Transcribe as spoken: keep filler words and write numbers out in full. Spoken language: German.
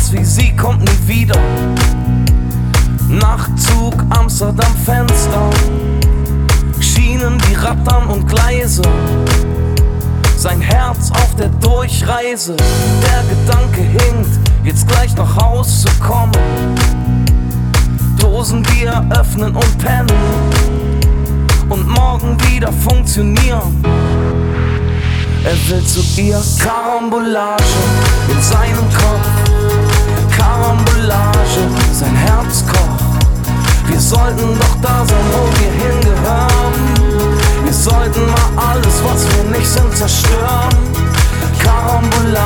aus wie sie kommt nie wieder. Nachtzug, Amsterdam, Fenster, Schienen, die rattern und Gleise. Sein Herz auf der Durchreise, der Gedanke hinkt, jetzt gleich nach Haus zu kommen. Dosenbier öffnen und pennen und morgen wieder funktionieren. Er will zu ihr Karambolage in seinem Kopf, Karambolage, sein Herz kocht. Wir sollten doch da sein, wo wir hingehören. Wir sollten mal alles, was wir nicht sind, zerstören. Karambolage.